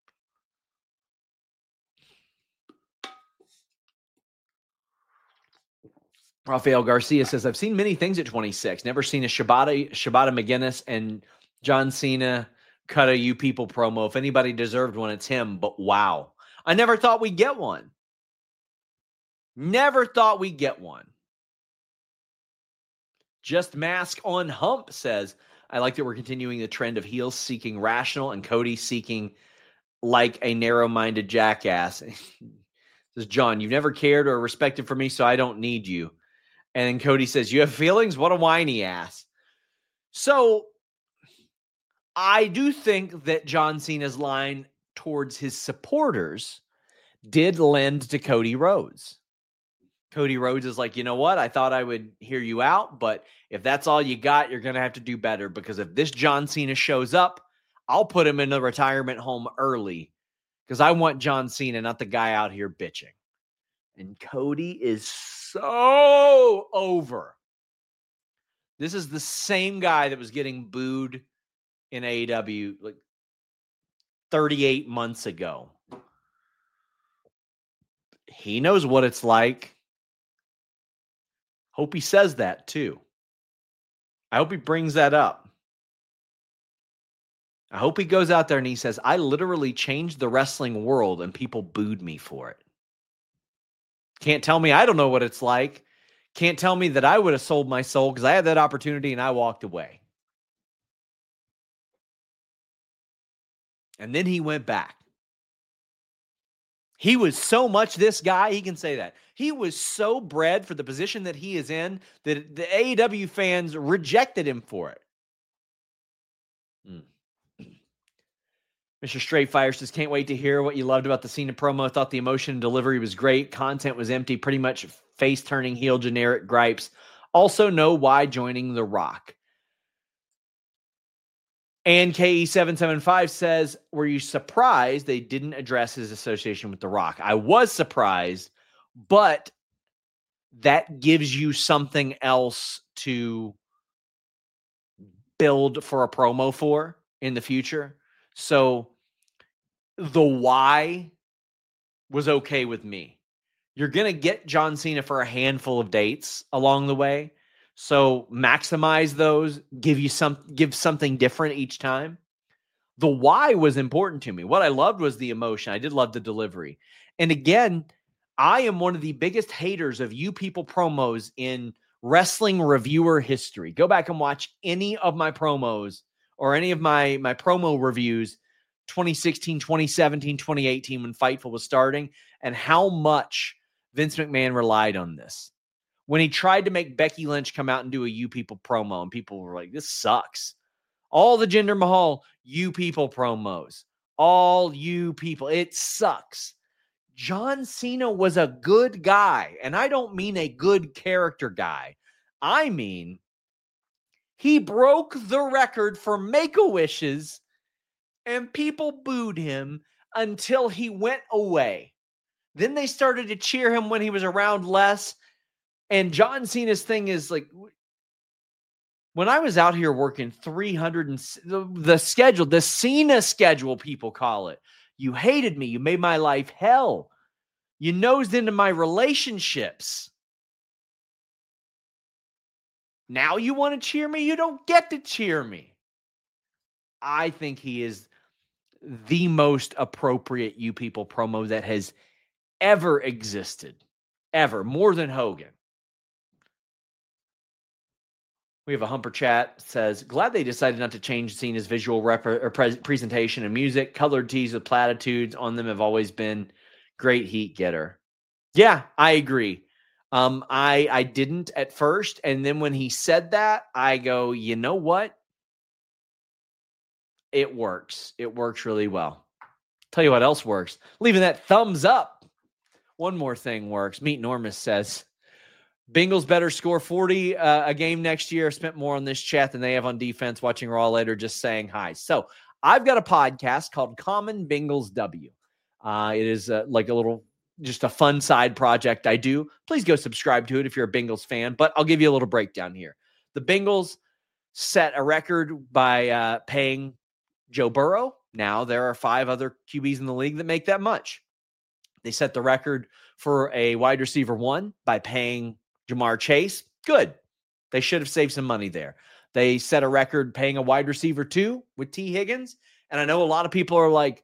Speaker 2: Rafael Garcia says, I've seen many things at twenty-six. Never seen a Shibata, Shibata McGinnis and John Cena cut a You People promo. If anybody deserved one, it's him. But wow. I never thought we'd get one. Never thought we'd get one. Just Mask on Hump says, I like that we're continuing the trend of heels seeking rational and Cody seeking like a narrow-minded jackass. Says, John, you've never cared or respected for me, so I don't need you. And then Cody says, you have feelings? What a whiny ass. So I do think that John Cena's line towards his supporters did lend to Cody Rhodes. Cody Rhodes is like, you know what? I thought I would hear you out, but if that's all you got, you're going to have to do better, because if this John Cena shows up, I'll put him in the retirement home early, because I want John Cena, not the guy out here bitching. And Cody is so over. This is the same guy that was getting booed in A E W like thirty-eight months ago. He knows what it's like. Hope he says that too. I hope he brings that up. I hope he goes out there and he says, I literally changed the wrestling world and people booed me for it. Can't tell me I don't know what it's like. Can't tell me that I would have sold my soul because I had that opportunity and I walked away. And then he went back. He was so much this guy, he can say that. He was so bred for the position that he is in that the A E W fans rejected him for it. Mm. Mister Straight Fire says, can't wait to hear what you loved about the Cena promo. Thought the emotion and delivery was great. Content was empty. Pretty much face-turning heel generic gripes. Also know why joining The Rock. And K E seven seven five says, were you surprised they didn't address his association with The Rock? I was surprised, but that gives you something else to build for a promo for in the future. So the why was okay with me. You're going to get John Cena for a handful of dates along the way. So maximize those, give you some, give something different each time. The why was important to me. What I loved was the emotion. I did love the delivery. And again, I am one of the biggest haters of You People promos in wrestling reviewer history. Go back and watch any of my promos or any of my, my promo reviews, twenty sixteen, twenty seventeen, twenty eighteen, when Fightful was starting, and how much Vince McMahon relied on this. When he tried to make Becky Lynch come out and do a You People promo, and people were like, this sucks. All the Jinder Mahal You People promos. All You People. It sucks. John Cena was a good guy, and I don't mean a good character guy. I mean, he broke the record for Make-A-Wishes, and people booed him until he went away. Then they started to cheer him when he was around less. And John Cena's thing is like, when I was out here working three hundred and the, the schedule, the Cena schedule, people call it. You hated me. You made my life hell. You nosed into my relationships. Now you want to cheer me? You don't get to cheer me. I think he is the most appropriate You People promo that has ever existed. Ever. More than Hogan. We have a Humper chat that says, glad they decided not to change Cena's visual rep- or pre- presentation and music. Colored tees with platitudes on them have always been great heat getter. Yeah, I agree. Um, I I didn't at first. And then when he said that, I go, you know what? It works. It works really well. Tell you what else works. Leaving that thumbs up. One more thing works. Meet Normus says, Bengals better score forty uh, a game next year. Spent more on this chat than they have on defense. Watching Raw later, just saying hi. So I've got a podcast called Common Bengals W. Uh, it is uh, like a little, just a fun side project I do. Please go subscribe to it if you're a Bengals fan. But I'll give you a little breakdown here. The Bengals set a record by uh, paying Joe Burrow. Now there are five other Q Bs in the league that make that much. They set the record for a wide receiver one by paying Jamar Chase. Good. They should have saved some money there. They set a record paying a wide receiver two with T. Higgins. And I know a lot of people are like,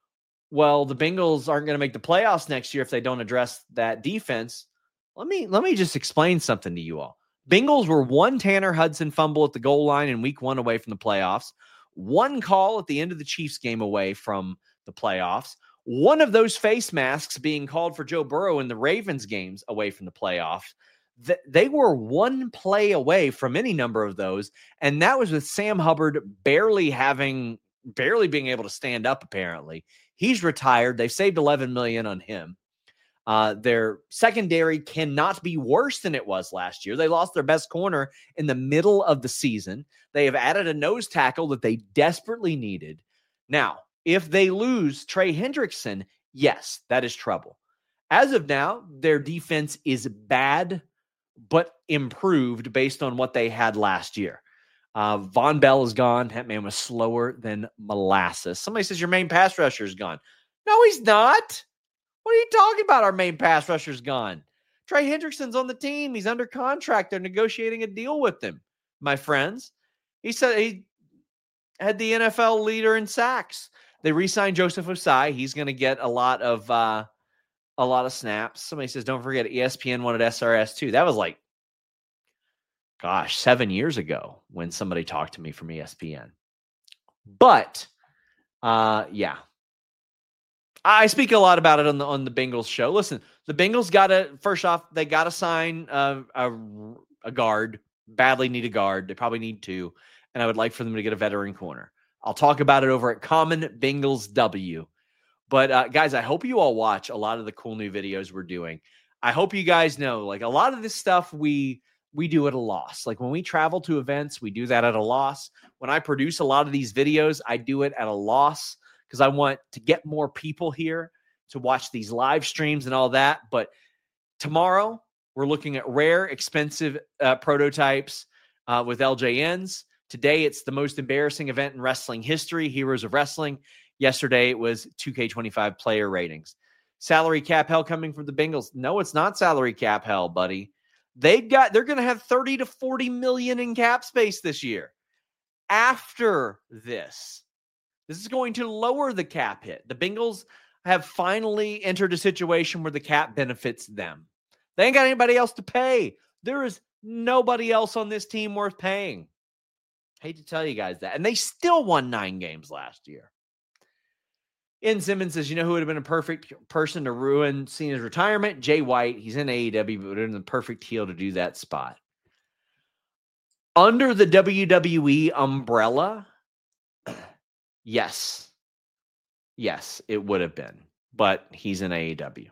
Speaker 2: well, the Bengals aren't going to make the playoffs next year if they don't address that defense. Let me, let me just explain something to you all. Bengals were one Tanner Hudson fumble at the goal line in week one away from the playoffs. One call at the end of the Chiefs game away from the playoffs. One of those face masks being called for Joe Burrow in the Ravens games away from the playoffs. They were one play away from any number of those, and that was with Sam Hubbard barely having, barely being able to stand up, apparently. He's retired. They've saved eleven million dollars on him. Uh, their secondary cannot be worse than it was last year. They lost their best corner in the middle of the season. They have added a nose tackle that they desperately needed. Now, if they lose Trey Hendrickson, yes, that is trouble. As of now, their defense is bad, but improved based on what they had last year. Uh, Von Bell is gone. That man was slower than molasses. Somebody says your main pass rusher is gone. No, he's not. What are you talking about? Our main pass rusher is gone. Trey Hendrickson's on the team. He's under contract. They're negotiating a deal with him, my friends. He said he had the N F L leader in sacks. They re-signed Joseph Osai. He's going to get a lot of uh, a lot of snaps. Somebody says, don't forget, E S P N wanted S R S too. That was like, gosh, seven years ago when somebody talked to me from E S P N. But, uh, yeah. I speak a lot about it on the on the Bengals show. Listen, the Bengals got to, first off, they got to sign uh, a, a guard. Badly need a guard. They probably need two. And I would like for them to get a veteran corner. I'll talk about it over at Common Bengals W. But, uh, guys, I hope you all watch a lot of the cool new videos we're doing. I hope you guys know, like, a lot of this stuff we we do at a loss. Like, when we travel to events, we do that at a loss. When I produce a lot of these videos, I do it at a loss because I want to get more people here to watch these live streams and all that. But tomorrow, we're looking at rare, expensive uh, prototypes uh, with L J Ns. Today, it's the most embarrassing event in wrestling history, Heroes of Wrestling. Yesterday, it was two K twenty-five player ratings. Salary cap hell coming from the Bengals. No, it's not salary cap hell, buddy. They've got, they're going to have thirty to forty million in cap space this year. After this, this is going to lower the cap hit. The Bengals have finally entered a situation where the cap benefits them. They ain't got anybody else to pay. There is nobody else on this team worth paying. Hate to tell you guys that. And they still won nine games last year. Ian Simmons says, you know who would have been a perfect person to ruin Cena's retirement? Jay White. He's in A E W, but would have been the perfect heel to do that spot. Under the W W E umbrella, yes. Yes, it would have been, but he's in A E W.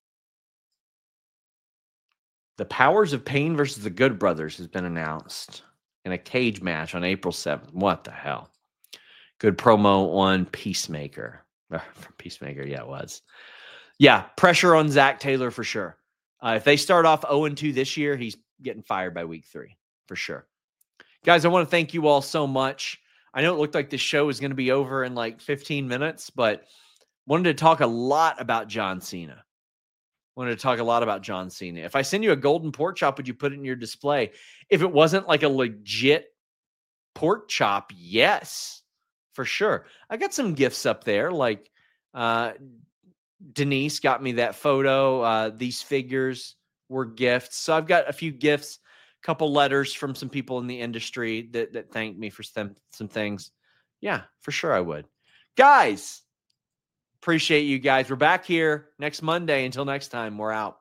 Speaker 2: The Powers of Pain versus the Good Brothers has been announced in a cage match on April seventh. What the hell? Good promo on Peacemaker. Peacemaker, yeah, it was. Yeah, pressure on Zach Taylor for sure. Uh, if they start off oh and two this year, he's getting fired by week three for sure. Guys, I want to thank you all so much. I know it looked like this show was going to be over in like fifteen minutes, but wanted to talk a lot about John Cena. Wanted to talk a lot about John Cena. If I send you a golden pork chop, would you put it in your display? If it wasn't like a legit pork chop, yes, for sure. I got some gifts up there. Like uh, Denise got me that photo. Uh, these figures were gifts. So I've got a few gifts, a couple letters from some people in the industry that, that thanked me for some, some things. Yeah, for sure I would. Guys, appreciate you guys. We're back here next Monday. Until next time, we're out.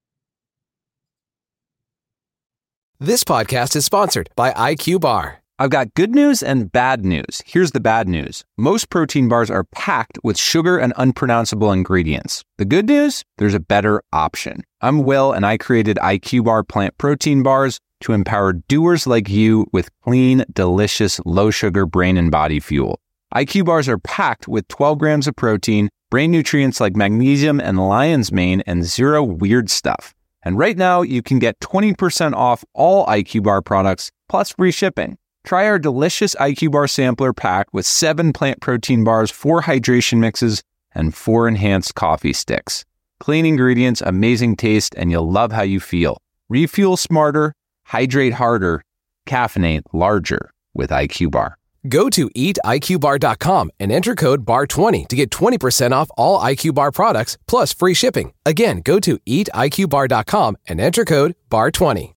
Speaker 5: This podcast is sponsored by I Q Bar.
Speaker 6: I've got good news and bad news. Here's the bad news. Most protein bars are packed with sugar and unpronounceable ingredients. The good news? There's a better option. I'm Will, and I created I Q Bar plant protein bars to empower doers like you with clean, delicious, low-sugar brain and body fuel. I Q bars are packed with twelve grams of protein, brain nutrients like magnesium and lion's mane, and zero weird stuff. And right now, you can get twenty percent off all I Q Bar products, plus free shipping. Try our delicious I Q Bar sampler pack with seven plant protein bars, four hydration mixes, and four enhanced coffee sticks. Clean ingredients, amazing taste, and you'll love how you feel. Refuel smarter, hydrate harder, caffeinate larger with I Q Bar.
Speaker 5: Go to eat I Q bar dot com and enter code B A R twenty to get twenty percent off all I Q Bar products plus free shipping. Again, go to eat I Q bar dot com and enter code B A R twenty.